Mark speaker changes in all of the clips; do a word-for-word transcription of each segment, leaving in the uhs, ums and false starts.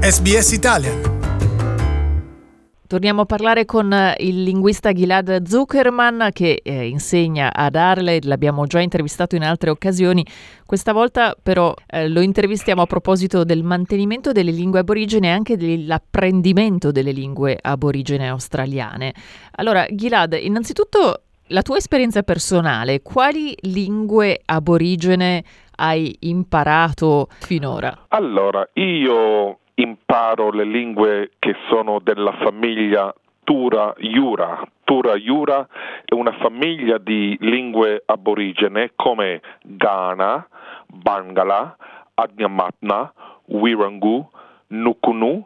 Speaker 1: S B S Italian.
Speaker 2: Torniamo a parlare con il linguista Gilad Zuckerman che eh, insegna ad Adelaide, l'abbiamo già intervistato in altre occasioni, questa volta però eh, lo intervistiamo a proposito del mantenimento delle lingue aborigene e anche dell'apprendimento delle lingue aborigene australiane. Allora Gilad, innanzitutto la tua esperienza personale, quali lingue aborigene hai imparato finora?
Speaker 3: Allora, io imparo le lingue che sono della famiglia Tura-Yura. Tura-Yura è una famiglia di lingue aborigene come Ghana, Bangala, Adnyamatna, Wirangu, Nukunu,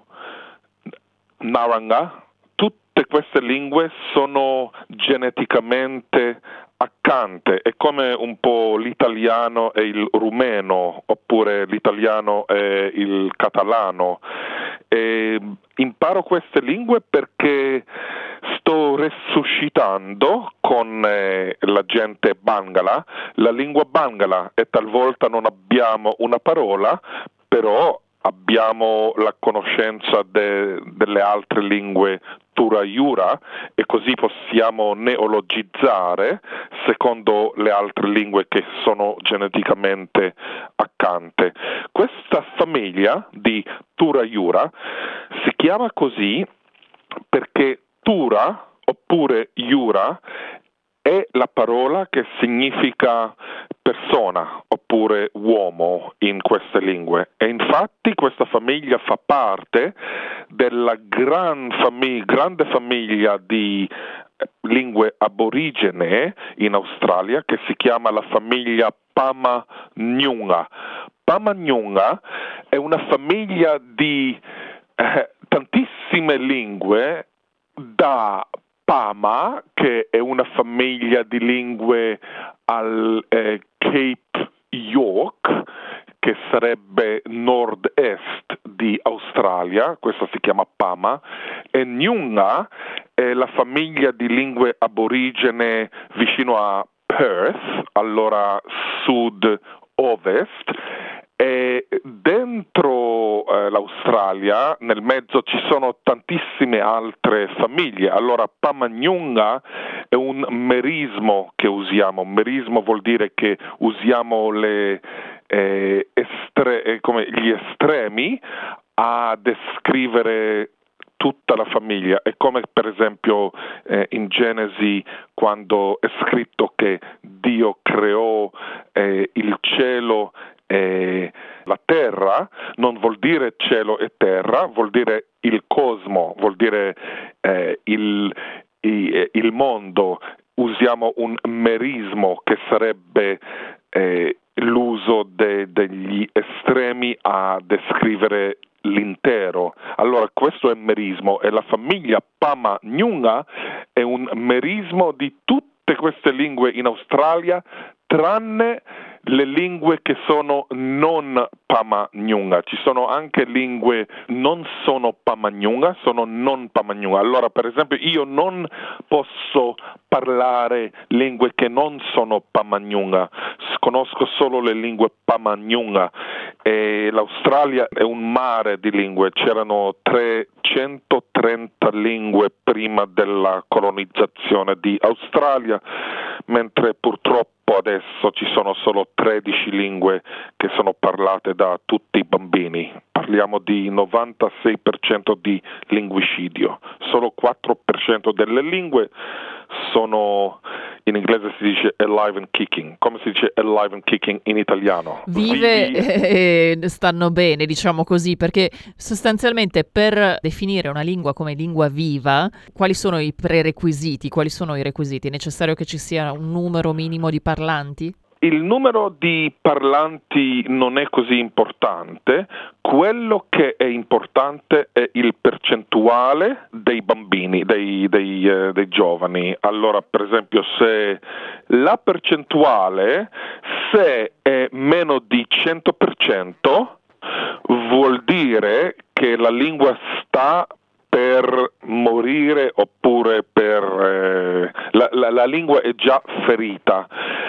Speaker 3: Naranga. Tutte queste lingue sono geneticamente accanto, è come un po' l'italiano e il rumeno, oppure l'italiano e il catalano. E imparo queste lingue perché sto resuscitando con eh, la gente Bangala la lingua Bangala e talvolta non abbiamo una parola, però abbiamo la conoscenza de, delle altre lingue Tura-Yura e così possiamo neologizzare secondo le altre lingue che sono geneticamente accanto. Questa famiglia di Tura-Yura si chiama così perché Tura oppure Yura è la parola che significa persona oppure uomo in queste lingue e infatti questa famiglia fa parte della gran famig- grande famiglia di lingue aborigene in Australia che si chiama la famiglia Pama-Nyunga. Pama-Nyunga è una famiglia di eh, tantissime lingue da Pama, che è una famiglia di lingue al eh, Cape York, che sarebbe nord-est di Australia, questa si chiama Pama, e Nyunga è la famiglia di lingue aborigene vicino a Perth, allora sud-ovest, e dentro eh, l'Australia, nel mezzo, ci sono tantissime altre famiglie. Allora Pama-Nyunga è un merismo che usiamo. Merismo vuol dire che usiamo le, eh, estre- come gli estremi a descrivere tutta la famiglia. È come per esempio eh, in Genesi quando è scritto che Dio creò eh, il cielo e la terra, non vuol dire cielo e terra, vuol dire il cosmo, vuol dire eh, il, il, il mondo. Usiamo un merismo che sarebbe eh, l'uso de, degli estremi a descrivere l'intero. Allora questo è merismo e la famiglia Pama-Nyunga è un merismo di tutte queste lingue in Australia tranne le lingue che sono non Pama-Nyunga. Ci sono anche lingue non sono Pama-Nyunga, sono non Pama-Nyunga. Allora, per esempio, io non posso parlare lingue che non sono Pama-Nyunga, conosco solo le lingue Pama-Nyunga e l'Australia è un mare di lingue, c'erano trecentotrenta lingue prima della colonizzazione di Australia, mentre purtroppo adesso ci sono solo tredici lingue che sono parlate da tutti i bambini. Parliamo di novantasei per cento di linguicidio. Solo quattro per cento delle lingue sono, in inglese si dice alive and kicking. Come si dice alive and kicking in italiano?
Speaker 2: Vive e stanno bene, diciamo così, perché sostanzialmente per definire una lingua come lingua viva, quali sono i prerequisiti? Quali sono i requisiti? È necessario che ci sia un numero minimo di parlanti?
Speaker 3: Il numero di parlanti non è così importante, quello che è importante è il percentuale dei bambini, dei, dei, eh, dei giovani. Allora, per esempio, se la percentuale, se è meno di cento per cento, vuol dire che la lingua sta per morire oppure per eh, la, la, la lingua è già ferita.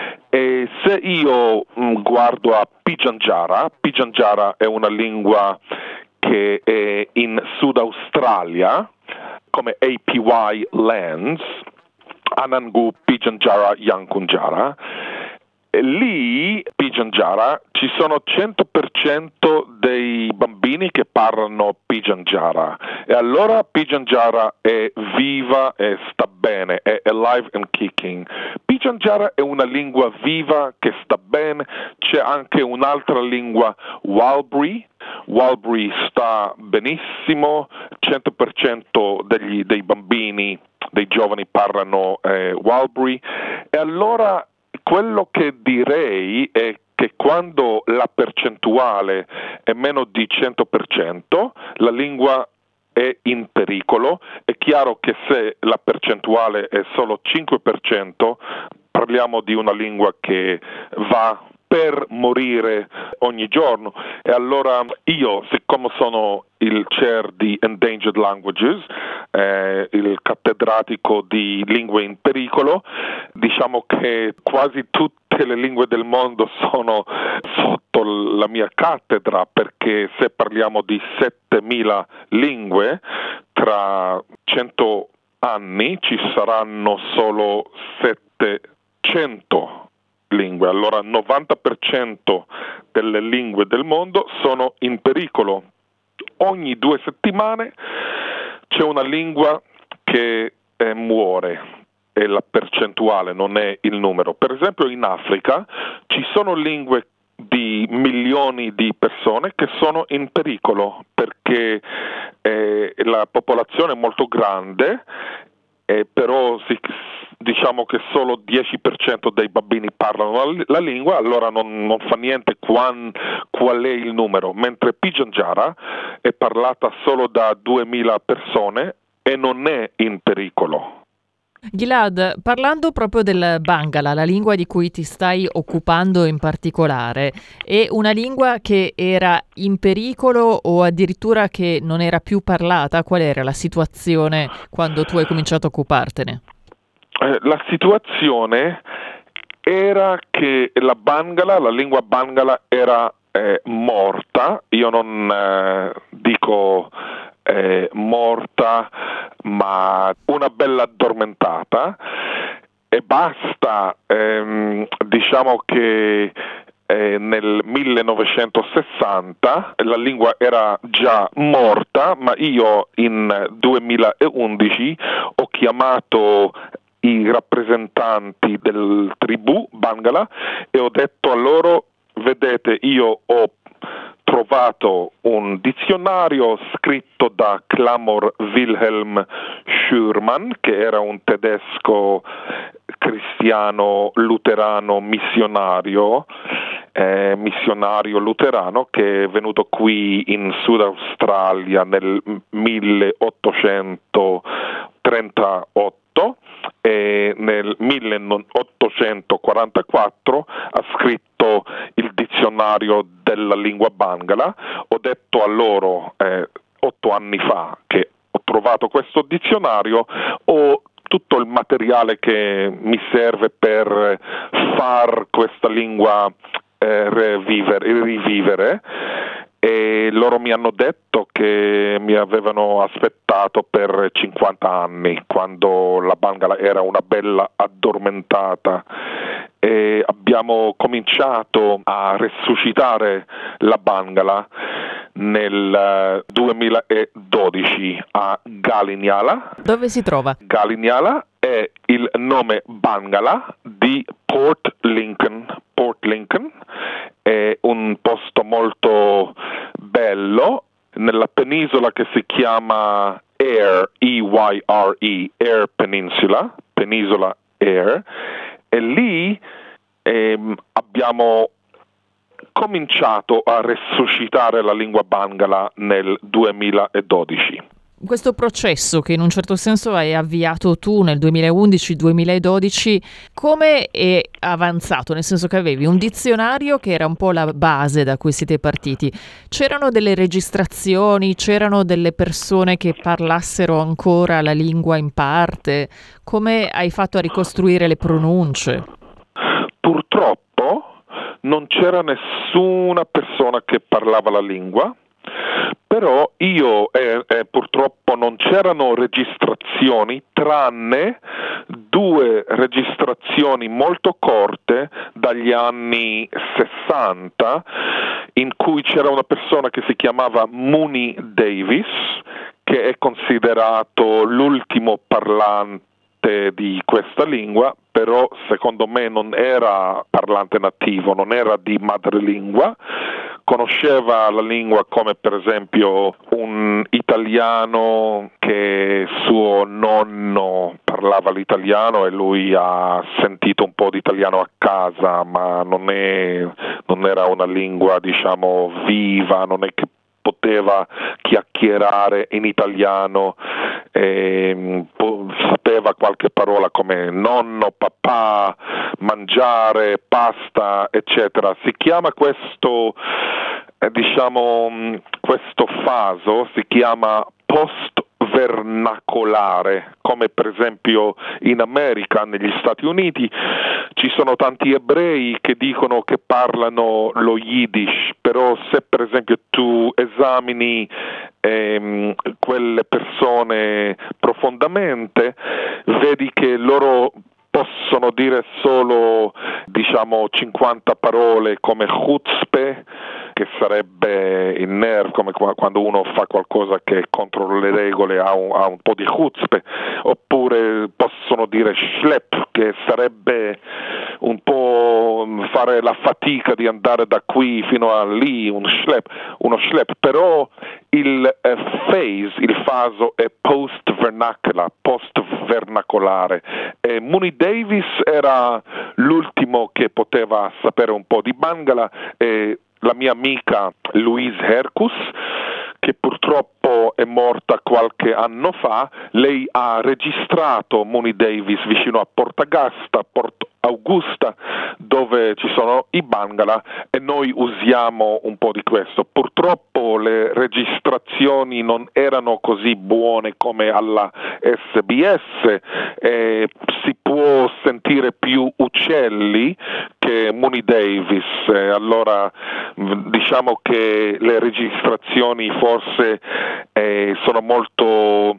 Speaker 3: E se io mh, guardo a Pitjantjatjara, Pitjantjatjara è una lingua che è in Sud Australia, come A P Y Lands, Anangu, Pitjantjatjara, Yankunytjatjara. E lì, Pitjantjatjara, ci sono cento per cento dei bambini che parlano Pitjantjatjara, e allora Pitjantjatjara è viva e sta bene, è alive and kicking. Pitjantjatjara è una lingua viva che sta bene. C'è anche un'altra lingua, Warlpiri. Warlpiri sta benissimo, cento per cento degli, dei bambini, dei giovani parlano eh, Warlpiri. E allora quello che direi è che quando la percentuale è meno di cento per cento, la lingua è in pericolo. È chiaro che se la percentuale è solo cinque per cento, parliamo di una lingua che va per morire ogni giorno. E allora io, siccome sono il chair di Endangered Languages, eh, il cattedratico di lingue in pericolo, diciamo che quasi tutte le lingue del mondo sono sotto la mia cattedra, perché se parliamo di settemila lingue, tra cento anni ci saranno solo settecento lingue. Allora novanta per cento delle lingue del mondo sono in pericolo. Ogni due settimane c'è una lingua che eh, muore, e la percentuale non è il numero. Per esempio in Africa ci sono lingue di milioni di persone che sono in pericolo, perché eh, la popolazione è molto grande, eh, però si, diciamo che solo dieci per cento dei bambini parlano la, la lingua, allora non, non fa niente quan, qual è il numero, mentre Pitjantjatjara è parlata solo da duemila persone e non è in pericolo.
Speaker 2: Gilad, parlando proprio del Bangala, la lingua di cui ti stai occupando in particolare, è una lingua che era in pericolo o addirittura che non era più parlata? Qual era la situazione quando tu hai cominciato a occupartene?
Speaker 3: Eh, la situazione era che la Bangala, la lingua Bangala era eh, morta. Io non eh, dico eh, morta, ma una bella addormentata, e basta. Ehm, diciamo che eh, nel millenovecentosessanta la lingua era già morta, ma io in duemilaundici ho chiamato i rappresentanti del tribù Bangala e ho detto a loro: vedete, io ho trovato un dizionario scritto da Clamor Wilhelm Schürmann, che era un tedesco cristiano luterano missionario, eh, missionario luterano, che è venuto qui in Sud Australia nel milleottocentotrentotto, e nel milleottocentoquarantaquattro ha scritto il dizionario della lingua Bangala. Ho detto a loro eh, otto anni fa che ho trovato questo dizionario, ho tutto il materiale che mi serve per far questa lingua eh, revivere, rivivere, e loro mi hanno detto che mi avevano aspettato per cinquanta anni, quando la Bangala era una bella addormentata, e abbiamo cominciato a resuscitare la Bangala nel duemiladodici a Galinyala.
Speaker 2: Dove si trova?
Speaker 3: Galinyala è il nome Bangala di Port Lincoln. Port Lincoln è un posto molto bello nella penisola che si chiama Eyre, E Y R E, Eyre Peninsula, penisola Eyre, e lì ehm, abbiamo cominciato a resuscitare la lingua Bangala nel duemiladodici.
Speaker 2: Questo processo che in un certo senso hai avviato tu nel duemilaundici duemiladodici, come è avanzato? Nel senso che avevi un dizionario che era un po' la base da cui siete partiti. C'erano delle registrazioni, c'erano delle persone che parlassero ancora la lingua in parte? Come hai fatto a ricostruire le pronunce?
Speaker 3: Purtroppo non c'era nessuna persona che parlava la lingua. Però io eh, eh, purtroppo non c'erano registrazioni, tranne due registrazioni molto corte dagli anni sessanta, in cui c'era una persona che si chiamava Mooney Davis, che è considerato l'ultimo parlante di questa lingua, però secondo me non era parlante nativo, non era di madrelingua, conosceva la lingua come per esempio un italiano che suo nonno parlava l'italiano e lui ha sentito un po' di italiano a casa, ma non, è, non era una lingua diciamo viva, non è che poteva chiacchierare in italiano, eh, sapeva qualche parola come nonno, papà, mangiare, pasta, eccetera. Si chiama questo, eh, diciamo, questo faso si chiama post-vernacolare, come per esempio in America, negli Stati Uniti, ci sono tanti ebrei che dicono che parlano lo Yiddish, però se per esempio tu esamini ehm, quelle persone profondamente, vedi che loro possono dire solo diciamo cinquanta parole come chutzpe, che sarebbe il nervo, come quando uno fa qualcosa che è contro le regole, ha un, ha un po' di chutzpe, oppure possono dire schlep, che sarebbe un po' fare la fatica di andare da qui fino a lì, un schlep, uno schlep, però il eh, phase, il faso è post-vernacular, post-vernacolare. E Mooney Davis era l'ultimo che poteva sapere un po' di Bangala, e la mia amica Louise Hercus, che purtroppo è morta qualche anno fa, lei ha registrato Mooney Davis vicino a Portagasta, Porto Augusta, dove ci sono i Bangala, e noi usiamo un po' di questo. Purtroppo le registrazioni non erano così buone come alla S B S, eh, si può sentire più uccelli che Mooney Davis, eh, allora diciamo che le registrazioni forse eh, sono molto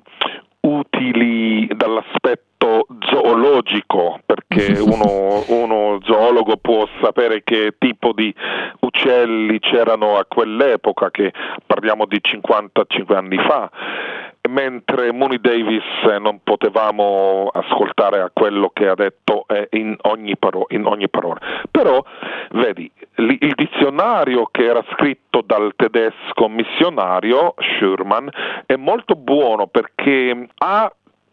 Speaker 3: utili dall'aspetto zoologico, perché uno, uno zoologo può sapere che tipo di uccelli c'erano a quell'epoca, che parliamo di cinquantacinque anni fa, mentre Mooney Davis eh, non potevamo ascoltare a quello che ha detto eh, in, ogni paro- in ogni parola. Però, vedi, li- il dizionario che era scritto dal tedesco missionario Schurman è molto buono, perché ha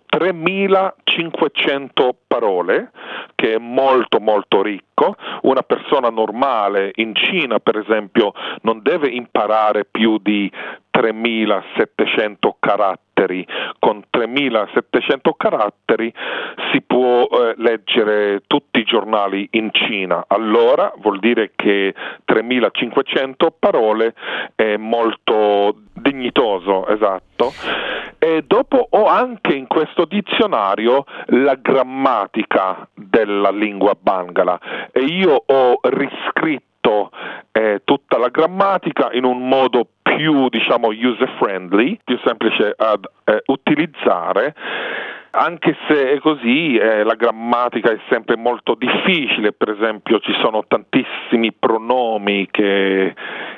Speaker 3: tremilacinquecento parole, che è molto molto ricco. Una persona normale in Cina, per esempio, non deve imparare più di tremilasettecento caratteri. Con tremilasettecento caratteri si può eh, leggere tutti i giornali in Cina. Allora vuol dire che tremilacinquecento parole è molto dignitoso, esatto. E dopo ho anche in questo dizionario la grammatica della lingua Bangala, e io ho riscritto eh, tutta la grammatica in un modo più, diciamo, user friendly, più semplice ad eh, utilizzare. Anche se è così, eh, la grammatica è sempre molto difficile. Per esempio ci sono tantissimi pronomi che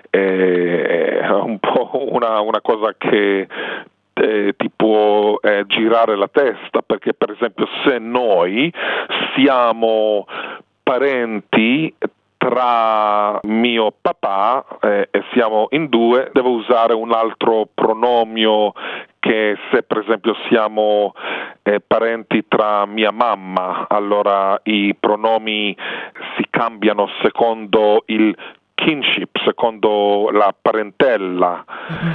Speaker 3: eh, è un po' una, una cosa che eh, ti può eh, girare la testa, perché per esempio se noi siamo parenti tra mio papà eh, e siamo in due, devo usare un altro pronomio che se per esempio siamo eh, parenti tra mia mamma, allora i pronomi si cambiano secondo il kinship, secondo la parentela.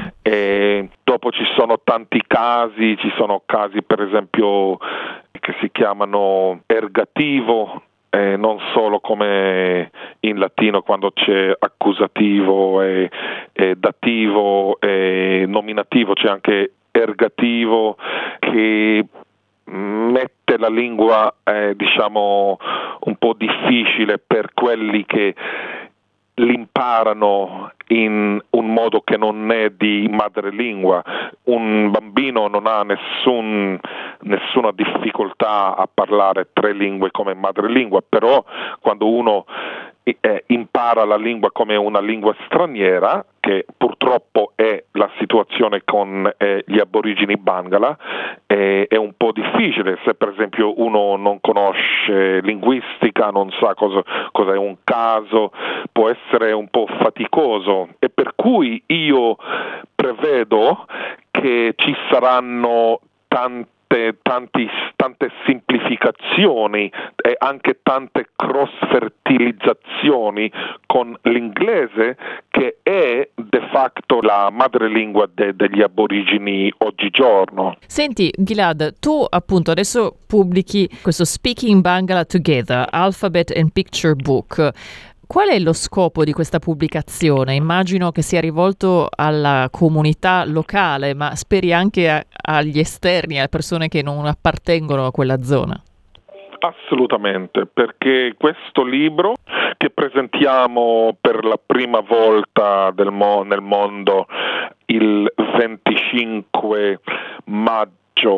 Speaker 3: E dopo ci sono tanti casi, ci sono casi per esempio che si chiamano ergativo, Eh, non solo come in latino quando c'è accusativo e, e dativo e nominativo, c'è anche ergativo, che mette la lingua eh, diciamo un po' difficile per quelli che l'imparano in un modo che non è di madrelingua. Un bambino non ha nessun, nessuna difficoltà a parlare tre lingue come madrelingua, però quando uno eh, impara la lingua come una lingua straniera, che purtroppo è la situazione con eh, gli aborigeni Bangala, eh, è un po' difficile. Se per esempio uno non conosce linguistica, non sa cosa, cosa è un caso, può essere un po' faticoso, e per cui io prevedo che ci saranno tanti Tanti, tante semplificazioni e anche tante cross-fertilizzazioni con l'inglese, che è de facto la madrelingua de, degli aborigeni oggigiorno.
Speaker 2: Senti Gilad, tu appunto adesso pubblichi questo Speaking Bangla Together, Alphabet and Picture Book. Qual è lo scopo di questa pubblicazione? Immagino che sia rivolto alla comunità locale, ma speri anche a, agli esterni, alle persone che non appartengono a quella zona.
Speaker 3: Assolutamente, perché questo libro, che presentiamo per la prima volta del mo- nel mondo il venticinque maggio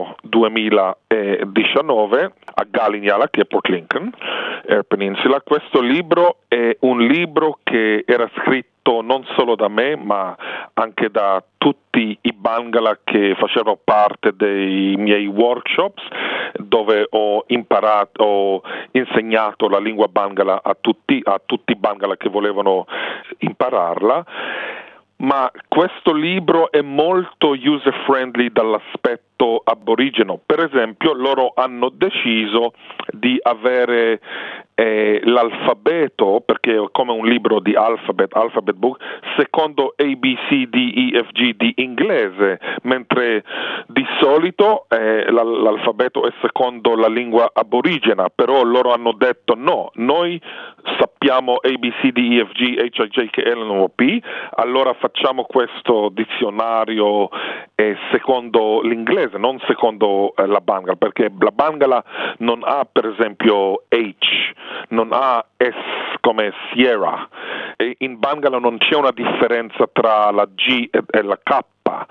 Speaker 3: duemiladiciannove a Galignala, che è Port Lincoln, Air Peninsula. Questo libro è un libro che era scritto non solo da me, ma anche da tutti i Bangala che facevano parte dei miei workshops, dove ho imparato, ho insegnato la lingua Bangala a tutti, a tutti i Bangala che volevano impararla. Ma questo libro è molto user-friendly dall'aspetto aborigeno. Per esempio, loro hanno deciso di avere eh, l'alfabeto, perché è come un libro di alphabet, alphabet book, secondo A B C D E F G di inglese, mentre di solito eh, l'alfabeto è secondo la lingua aborigena, però loro hanno detto no, noi sappiamo A B C D E F G H I J K L M N O P, allora facciamo questo dizionario eh, secondo l'inglese, non secondo eh, la Bangala, perché la Bangala non ha per esempio H, non ha S come Sierra, e in Bangala non c'è una differenza tra la G e, e la K,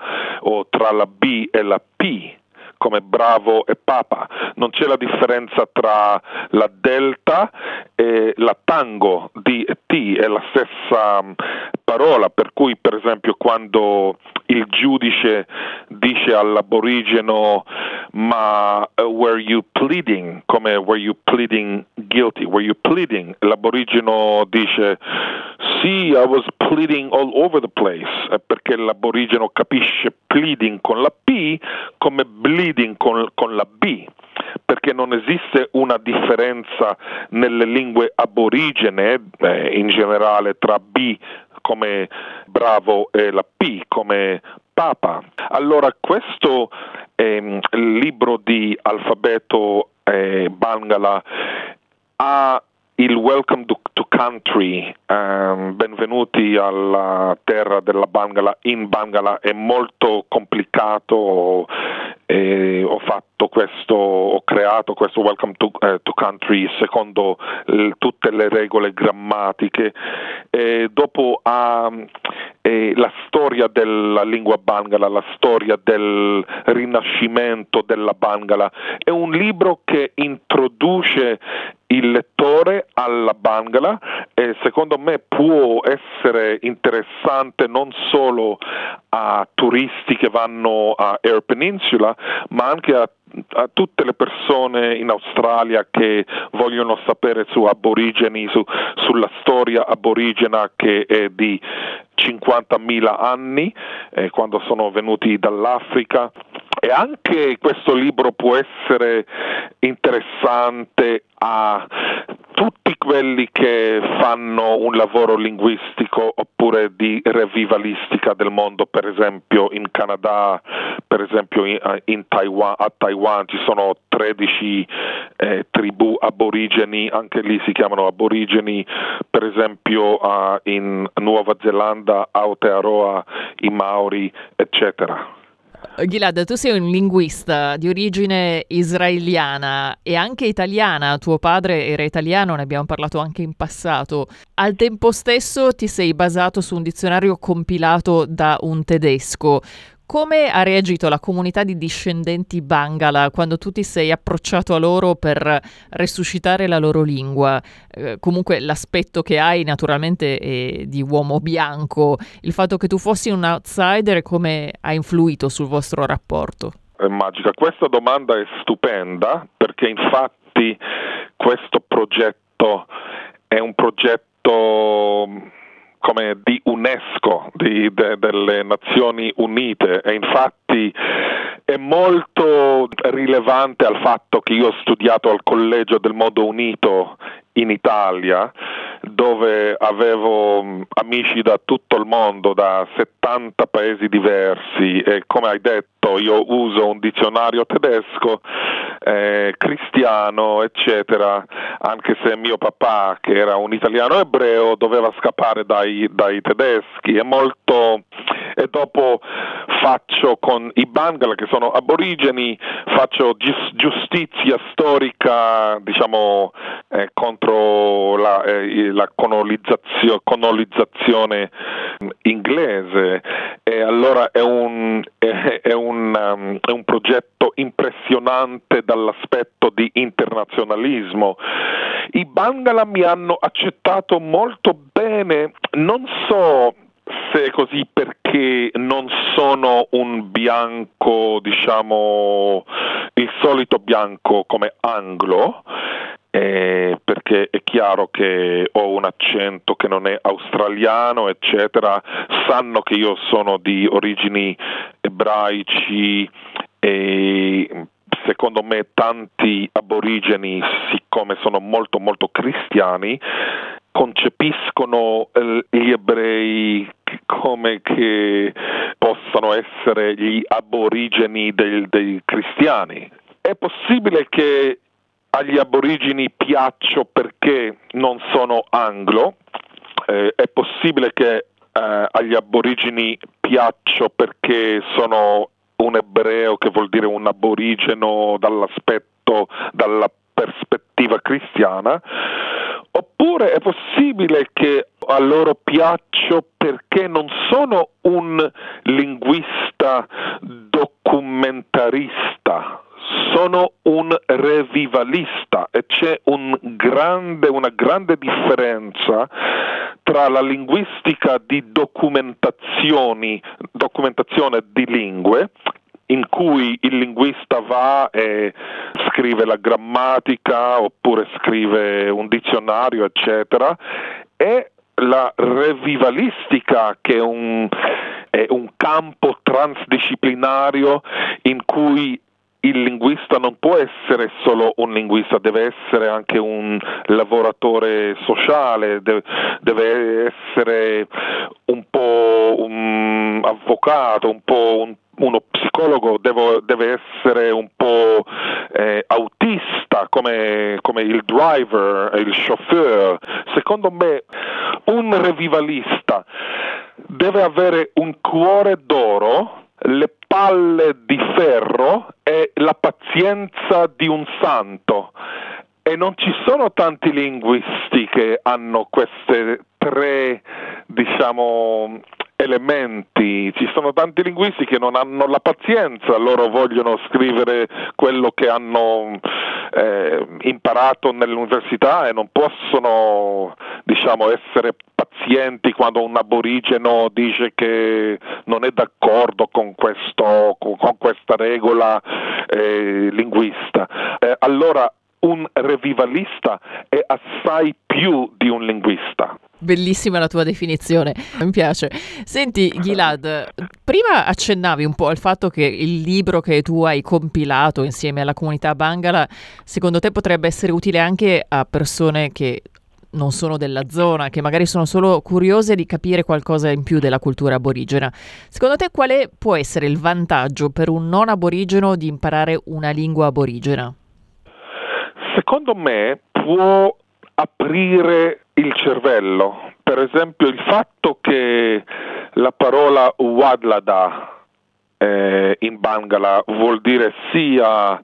Speaker 3: o tra la B e la P, come bravo e papa. Non c'è la differenza tra la delta e la tango, D e T, è la stessa parola, per cui per esempio quando il giudice dice all'aborigeno ma uh, were you pleading, come were you pleading guilty, were you pleading, l'aborigeno dice sì, I was pleading all over the place, eh, perché l'aborigeno capisce pleading con la P come bleeding con, con la B, perché non esiste una differenza nelle lingue aborigene eh, in generale tra B come bravo e la P come papa. Allora questo eh, libro di alfabeto eh, Bangala ha il Welcome to, to Country, um, benvenuti alla terra della Bangala, in Bangala è molto complicato, eh, ho fatto questo, ho creato questo Welcome to, uh, to Country secondo l- tutte le regole grammatiche, e dopo ha eh, la storia della lingua Bangala, la storia del rinascimento della Bangala, è un libro che introduce il lettore alla Bangala e secondo me può essere interessante non solo a turisti che vanno a Air Peninsula, ma anche a, a tutte le persone in Australia che vogliono sapere su aborigeni, su, sulla storia aborigena che è di cinquantamila anni, eh, quando sono venuti dall'Africa. E anche questo libro può essere interessante a tutti quelli che fanno un lavoro linguistico oppure di revivalistica del mondo, per esempio in Canada, per esempio in, in Taiwan, a Taiwan ci sono tredici eh, tribù aborigeni, anche lì si chiamano aborigeni, per esempio uh, in Nuova Zelanda, Aotearoa, i Maori, eccetera.
Speaker 2: Gilad, tu sei un linguista di origine israeliana e anche italiana, tuo padre era italiano, ne abbiamo parlato anche in passato. Al tempo stesso ti sei basato su un dizionario compilato da un tedesco. Come ha reagito la comunità di discendenti Bangala quando tu ti sei approcciato a loro per resuscitare la loro lingua? Eh, comunque l'aspetto che hai naturalmente è di uomo bianco, il fatto che tu fossi un outsider, come ha influito sul vostro rapporto?
Speaker 3: È magica, questa domanda è stupenda perché infatti questo progetto è un progetto come di UNESCO, di, de, delle Nazioni Unite, e infatti è molto rilevante al fatto che io ho studiato al Collegio del Mondo Unito in Italia, dove avevo amici da tutto il mondo, da settanta paesi diversi, e come hai detto io uso un dizionario tedesco, eh, cristiano, eccetera, anche se mio papà, che era un italiano ebreo, doveva scappare dai, dai tedeschi. È molto... E dopo faccio con i Bangala, che sono aborigeni, faccio gius- giustizia storica, diciamo, eh, contro la, eh, la colonizzazione, colonizzazione inglese, e allora è un, è, è, un, um, è un progetto impressionante dall'aspetto di internazionalismo. I Bangala mi hanno accettato molto bene, non so se è così perché non sono un bianco, diciamo, il solito bianco come anglo, eh, perché è chiaro che ho un accento che non è australiano, eccetera, sanno che io sono di origini ebraici e secondo me tanti aborigeni, siccome sono molto molto cristiani, concepiscono eh, gli ebrei come che possano essere gli aborigeni dei, dei cristiani. È possibile che agli aborigeni piaccio perché non sono anglo, eh, è possibile che eh, agli aborigeni piaccio perché sono un ebreo, che vuol dire un aborigeno dall'aspetto, dalla prospettiva cristiana, oppure è possibile che a loro piaccio perché non sono un linguista documentarista, sono un revivalista, e c'è un grande, una grande differenza tra la linguistica di documentazioni, documentazione di lingue, in cui il linguista va e scrive la grammatica oppure scrive un dizionario, eccetera, e la revivalistica, che è un, è un campo transdisciplinario in cui il linguista non può essere solo un linguista, deve essere anche un lavoratore sociale, deve, deve essere un po' un avvocato, un po' un, uno psicologo, devo, deve essere un po' eh, autista come, come il driver, il chauffeur. Secondo me un revivalista deve avere un cuore d'oro, le palle di ferro e la pazienza di un santo, e non ci sono tanti linguisti che hanno queste tre, diciamo, elementi. Ci sono tanti linguisti che non hanno la pazienza, loro vogliono scrivere quello che hanno eh, imparato nell'università e non possono, diciamo, essere pazienti quando un aborigeno dice che non è d'accordo con questo, con questa regola eh, linguista. Eh, allora un revivalista è assai più di un linguista.
Speaker 2: Bellissima la tua definizione, mi piace. Senti Gilad, prima accennavi un po' al fatto che il libro che tu hai compilato insieme alla comunità Bangala, secondo te potrebbe essere utile anche a persone che non sono della zona, che magari sono solo curiose di capire qualcosa in più della cultura aborigena. Secondo te quale può essere il vantaggio per un non aborigeno di imparare una lingua aborigena?
Speaker 3: Secondo me può aprire il cervello. Per esempio il fatto che la parola Wadlada eh, in Bangala vuol dire sia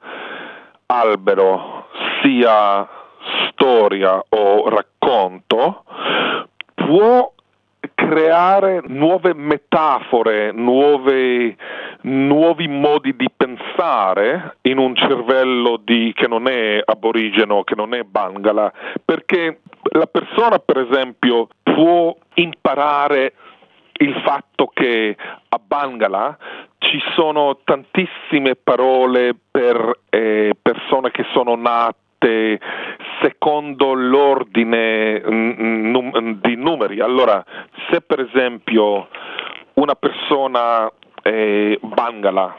Speaker 3: albero, sia storia o racconto, può creare nuove metafore, nuove, nuovi modi di pensare in un cervello di, che non è aborigeno, che non è Bangala, perché la persona, per esempio, può imparare il fatto che a Bangala ci sono tantissime parole per eh, persone che sono nate secondo l'ordine num- di numeri. Allora, se per esempio una persona eh, Bangala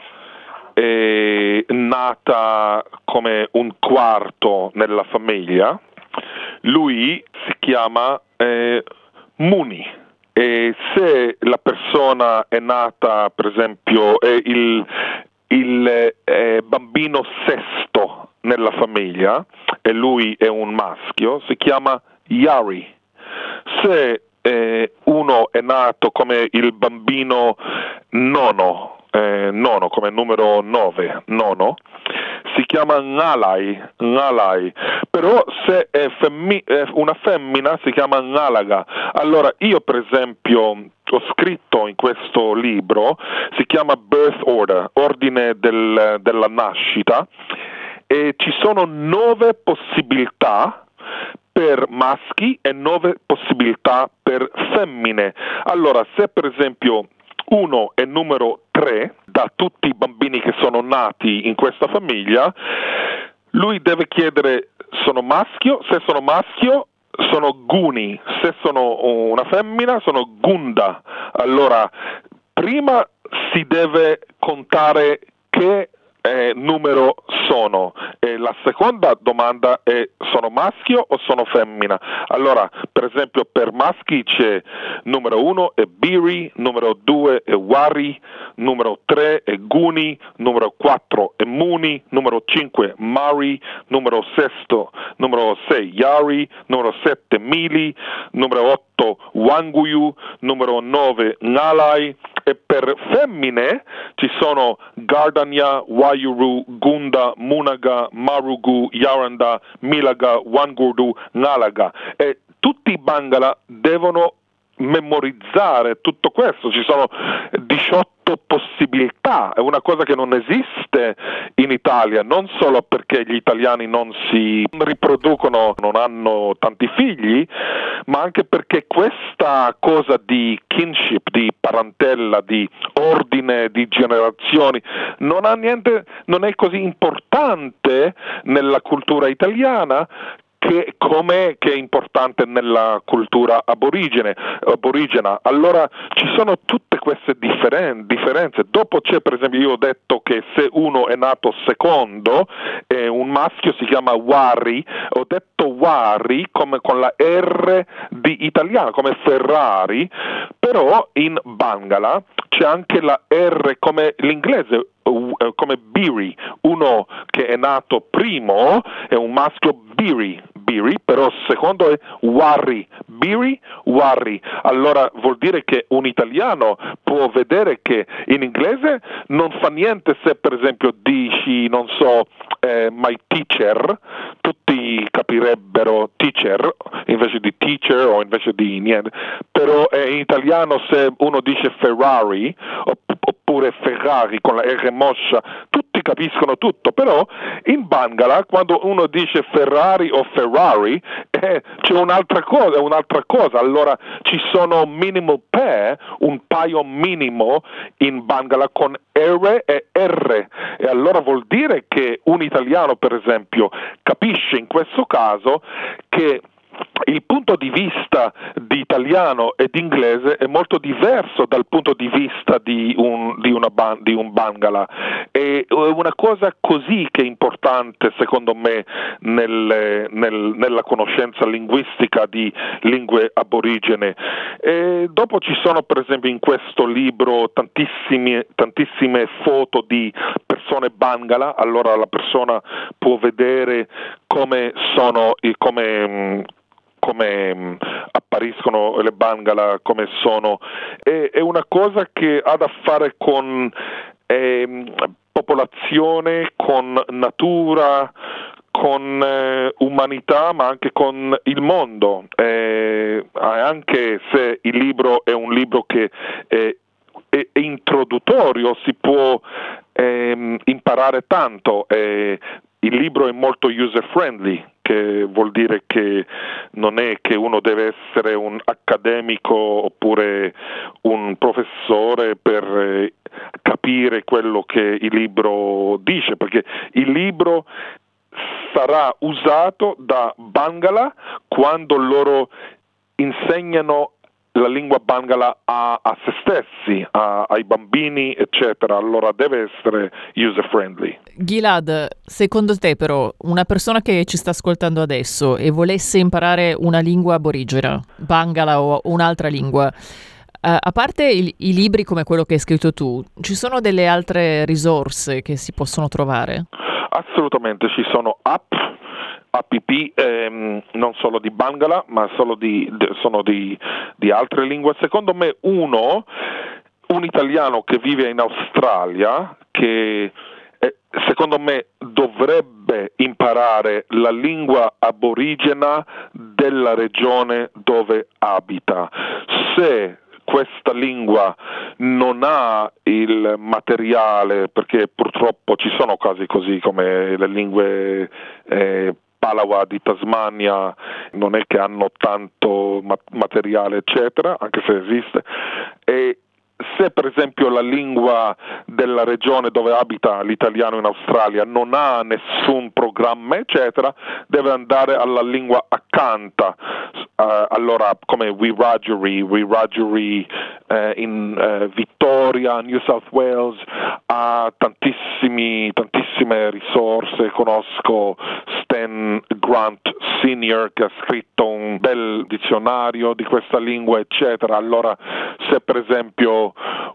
Speaker 3: è nata come un quarto nella famiglia, lui si chiama eh, Muni. E se la persona è nata, per esempio, è il, il eh, bambino sesto nella famiglia e lui è un maschio, si chiama Yari. Se eh, uno è nato come il bambino nono, eh, nono come numero nove, nono, si chiama Ngalai, Ngalai, però se è, femmi- è una femmina si chiama Ngalaga. Allora io per esempio ho scritto in questo libro, si chiama Birth Order, ordine del, della nascita, e ci sono nove possibilità per maschi e nove possibilità per femmine. Allora se per esempio uno è numero tre da tutti i bambini che sono nati in questa famiglia, lui deve chiedere: sono maschio? Se sono maschio sono Guni, se sono una femmina sono Gunda. Allora prima si deve contare che eh, numero sono, e la seconda domanda è: sono maschio o sono femmina? Allora per esempio per maschi c'è numero uno è Biri, numero due è Wari, numero tre è Guni, numero quattro è Muni, numero cinque Mari, numero sesto, numero sei Yari, numero sette Mili, numero otto Wanguyu, numero nove Ngalai, e per femmine ci sono Gardania, Wayuru, Gunda, Munaga, Marugu, Yaranda, Milaga, Wangurdu, Ngalaga, e tutti i Bangala devono memorizzare tutto questo. Ci sono diciotto possibilità, è una cosa che non esiste in Italia, non solo perché gli italiani non si riproducono, non hanno tanti figli, ma anche perché questa cosa di kinship, di parentela, di ordine, di generazioni non ha niente, non è così importante nella cultura italiana che come che è importante nella cultura aborigene, aborigena. Allora ci sono tutte queste differen- differenze. Dopo c'è, per esempio, io ho detto che se uno è nato secondo e un maschio si chiama Wari, ho detto Wari come con la R di italiano, come Ferrari, però in Bangala c'è anche la R come l'inglese, come Biri. Uno che è nato primo è un maschio Biri, Biri, però secondo è Wari, Biri, Wari. Allora vuol dire che un italiano può vedere che in inglese non fa niente se per esempio dici, non so, eh, my teacher, tutti capirebbero teacher invece di teacher o invece di niente, però eh, in italiano se uno dice Ferrari oppure Ferrari con la R moscia, tutti capiscono tutto, però in Bangala quando uno dice Ferrari o Ferrari eh, c'è un'altra cosa, un'altra cosa. Allora ci sono minimal pair, un paio minimo in Bangala con R e R, e allora vuol dire che un italiano per esempio capisce in questo caso che il punto di vista di italiano e di inglese è molto diverso dal punto di vista di un, di una ban, di un Bangala. È una cosa così che è importante secondo me nel, nel, nella conoscenza linguistica di lingue aborigene. E dopo ci sono per esempio in questo libro tantissime, tantissime foto di persone Bangala, allora la persona può vedere come sono, come come mh, appariscono le Bangala, come sono. È, è una cosa che ha da fare con eh, popolazione, con natura, con eh, umanità, ma anche con il mondo, eh, anche se il libro è un libro che è, è, è introduttorio, si può eh, imparare tanto, eh, il libro è molto user friendly, che vuol dire che non è che uno deve essere un accademico oppure un professore per eh, capire quello che il libro dice, perché il libro sarà usato da Bangala quando loro insegnano la lingua Bangala a, a se stessi, a, ai bambini, eccetera. Allora deve essere user friendly.
Speaker 2: Gilad, secondo te però una persona che ci sta ascoltando adesso e volesse imparare una lingua aborigena, Bangala o un'altra lingua, uh, a parte il, i libri come quello che hai scritto tu, ci sono delle altre risorse che si possono trovare?
Speaker 3: Assolutamente, ci sono app, app ehm, non solo di Bangala, ma solo di, de, sono di, di altre lingue. Secondo me uno, un italiano che vive in Australia, che eh, secondo me dovrebbe imparare la lingua aborigena della regione dove abita. Se questa lingua non ha il materiale, perché purtroppo ci sono casi così come le lingue eh, Palawa di Tasmania, non è che hanno tanto materiale eccetera, anche se esiste, e se per esempio la lingua della regione dove abita l'italiano in Australia non ha nessun programma eccetera, deve andare alla lingua accanto, uh, allora come Wiradjuri, Wiradjuri uh, in uh, Victoria, New South Wales, ha tantissimi, tantissime risorse. Conosco Stan Grant Senior che ha scritto un bel dizionario di questa lingua eccetera. Allora se per esempio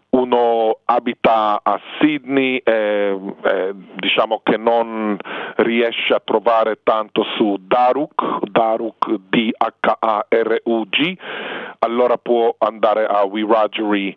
Speaker 3: uno abita a Sydney e eh, diciamo che non riesce a trovare tanto su Darug, Darug D H A R U G, allora può andare a Wiradjuri.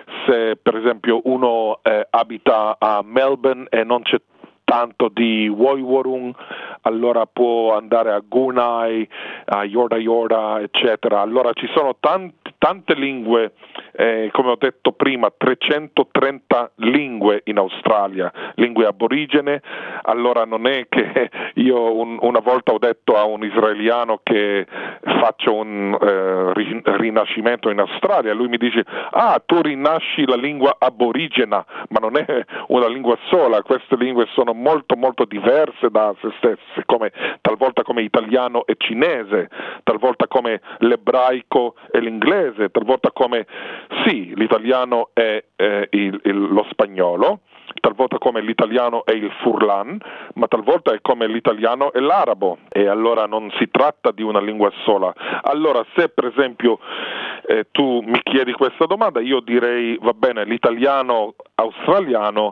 Speaker 3: Se per esempio uno eh, abita a Melbourne e non c'è tanto di Woiwurrung, allora può andare a Gunai, a Yorta Yorta, eccetera. Allora ci sono tanti, tante lingue, eh, come ho detto prima, trecentotrenta lingue in Australia, lingue aborigene. Allora non è che io un, una volta ho detto a un israeliano che faccio un eh, rinascimento in Australia, lui mi dice: ah, tu rinasci la lingua aborigena, ma non è una lingua sola, queste lingue sono molto molto diverse da se stesse, come talvolta come italiano e cinese, talvolta come l'ebraico e l'inglese, talvolta come sì, l'italiano è eh, il, il, lo spagnolo, talvolta come l'italiano è il furlan, ma talvolta è come l'italiano e l'arabo, e allora non si tratta di una lingua sola. Allora se per esempio eh, tu mi chiedi questa domanda, io direi va bene, l'italiano australiano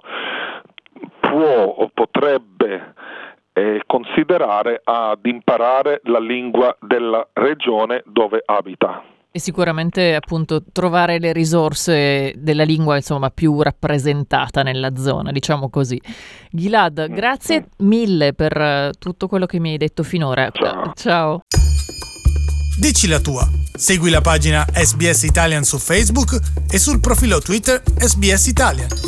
Speaker 3: può o potrebbe eh, considerare ad imparare la lingua della regione dove abita.
Speaker 2: E sicuramente appunto trovare le risorse della lingua insomma più rappresentata nella zona, diciamo così. Gilad, grazie mille per tutto quello che mi hai detto finora.
Speaker 3: Ciao.
Speaker 2: Ciao.
Speaker 1: Dici la tua. Segui la pagina S B S Italian su Facebook e sul profilo Twitter S B S Italian.